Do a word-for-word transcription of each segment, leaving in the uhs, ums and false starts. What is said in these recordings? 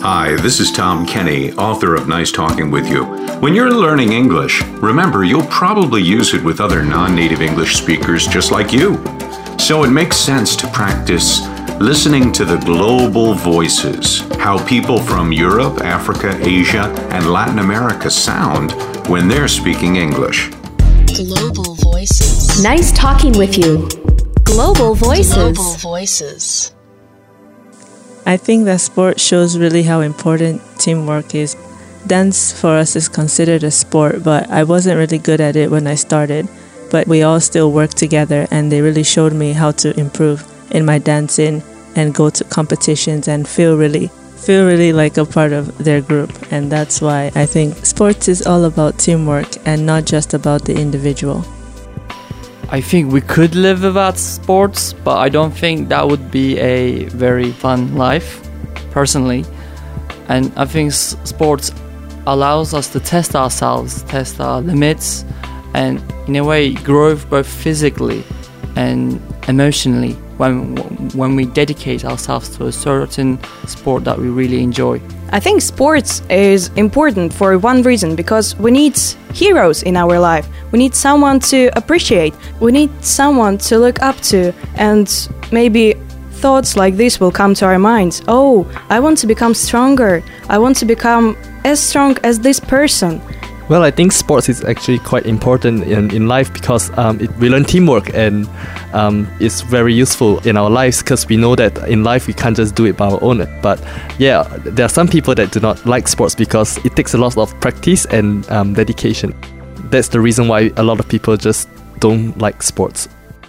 Hi, this is Tom Kenny, author of Nice Talking With You. When you're learning English, remember you'll probably use it with other non-native English speakers just like you. So it makes sense to practice listening to the global voices, how people from Europe, Africa, Asia, and Latin America sound when they're speaking English. Global Voices. Nice talking with you. Global Voices. Global Voices. I think that sport shows really how important teamwork is. Dance for us is considered a sport, but I wasn't really good at it when I started. But we all still work together, and they really showed me how to improve in my dancing and go to competitions and feel really, feel really like a part of their group. And that's why I think sports is all about teamwork and not just about the individual. I think we could live without sports, but I don't think that would be a very fun life, personally. And I think s- sports allows us to test ourselves, test our limits, and in a way grow both physically and emotionally when when we dedicate ourselves to a certain sport that we really enjoy. I think sports is important for one reason, because we need heroes in our life. We need someone to appreciate. We need someone to look up to, and maybe thoughts like this will come to our minds. Oh, I want to become stronger. I want to become as strong as this person. Well, I think sports is actually quite important in, in life because um, it, we learn teamwork, and um, it's very useful in our lives because we know that in life we can't just do it by our own. But yeah, there are some people that do not like sports because it takes a lot of practice and um, dedication. That's the reason why a lot of people just don't like sports.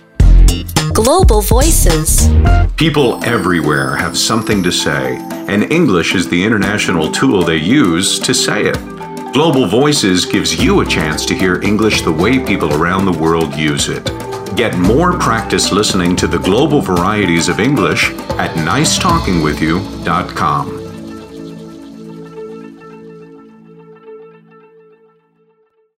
Global Voices. People everywhere have something to say, and English is the international tool they use to say it. Global Voices gives you a chance to hear English the way people around the world use it. Get more practice listening to the global varieties of English at nice talking with you dot com.